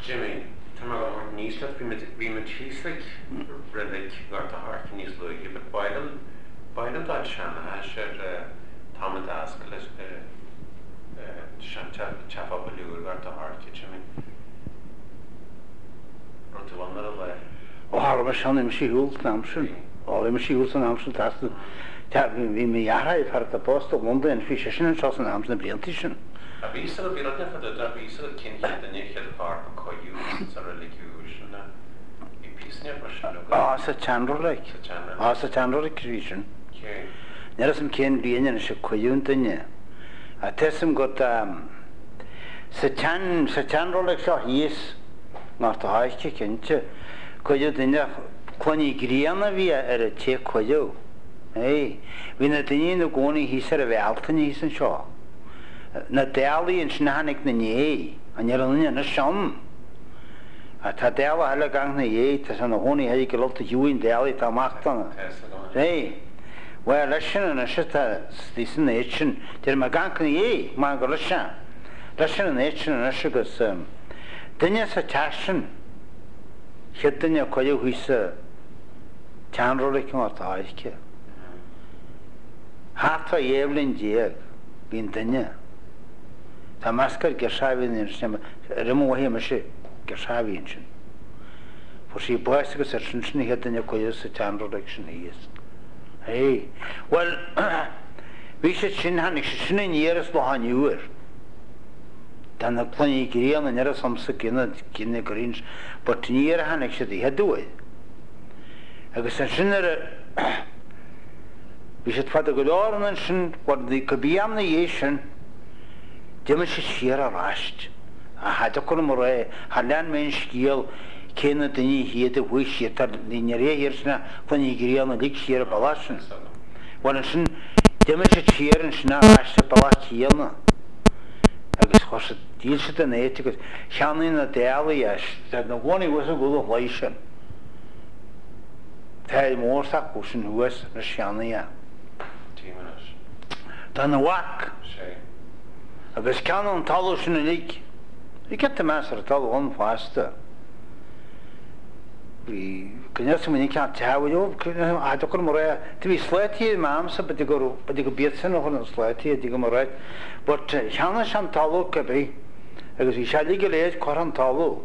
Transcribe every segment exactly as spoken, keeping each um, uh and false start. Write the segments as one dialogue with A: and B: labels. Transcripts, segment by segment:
A: Jimmy, tomorrow níos le bhí man tíoslik rilig gar a hart níos luigi, but bailan bailan dá seanna a sé Tom Dascal is chafa baliúr gar a hart, Jimmy. Rwy'n ti wan ar y le?
B: O, har ma sian im si hwyl yn amsyn. O, im si hwyl yn amsyn tas. Ta, fi mi iara i ffarta post o London, fi sy'n yn sos yn amsyn y brianti sy'n.
A: A fi sy'n y byrod nefyd ydra fi sy'n y cyn hyd yn eich ydw ar yn coiw sy'n religiws yn i pysniad mae sy'n nhw.
B: O, sy'n chanrolig. O, sy'n chanrolig sy'n. Nyr ysym cyn bian yn eisiau coiw yn dynnu. A tesym god sy'n chanrolig sy'n hys ngor to haich ci cyntio. Coiw dynnu cloni griana fi ar y te coiw. Ei, fi'n y dynnu yn y gwni hys ar y feltyn hys yn sio. Na deali yn synanig na nie, a nyr yn yn y siom. A ta deala hala gang na ie, ta sy'n hwni hei gylol ta hywyn deali ta machtan. Rei, wel lysyn yn ysio ta stisyn na eitsyn, dyr ma gang na ie, ma'n go lysyn. Lysyn yn eitsyn yn ysio gos, dynia sa tasyn, chyd dynia coelio hwysa tanrolig yn o'r taich. Hata eiflin diag, fi'n dynia. Ta mascar gershavin yn sy'n rymw wahi am ysio gershavin sy'n. Fos i boes agos ar sy'n sy'n i hyd yn y coelio sa tanrolig sy'n hys. Hei, wel, fi sy'n sy'n han, sy'n sy'n yeres lo han iwyr. Dan y plan i grian yn eras amser gyna gyna grins, but ni er han eich sydd i hedwy. Agos yn sy'n er, fi sy'n fad y gydor yn sy'n, wad di cybiam na ie sy'n, dim yn sy'n sir ar rast. A hadach o'n mwre, halan mewn sgil, cyn y dyni hyd y hwys sy'n tar ni'n er hir sy'n plan i grian yn lig sir y balas sy'n. Wad yn sy'n, dim yn sy'n sir yn sy'n ar rast y balas hil na. Agus chos y dîl sydd yn eiti, gos sianyn y deali eis, dad na gwni wys o gwrdd o flaisen. Ta'i môr sa gwsyn hwys na sianyn ia.
A: Tîm yn ys.
B: Da na wac.
A: Se.
B: Agus canon talw sy'n y lig. I geta mas ar y talw o'n ffasta. Fi, gynnal sy'n mynd i cael tawyd o, a dwi'n gwrdd mwyr, dy fi sleti i mam sa, byddi go byd sy'n o'n sleti, a di go mwyr, bod sianna sian talw gybi, agos fi sialig i leid coran talw.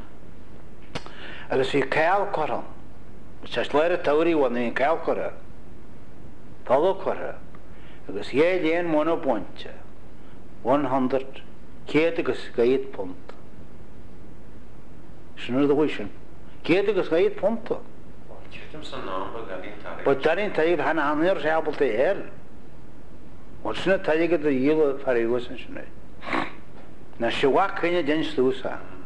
B: Agos fi cael coran. Sas leir y tawri wan fi'n cael coran. Talw coran. Agos ie lien mwyn o bwyntia. one hundred. Ced agos gaid pont. Sy'n yr ddwysion. Ced agos gaid pont o.
A: Cedym sy'n namba gadin tarig.
B: Bod darin tarig han hanner siabl te her. Wat sy'n tarig gyda yl ffarigos yn sy'n. Na siwa cynnydd dyn slwsa.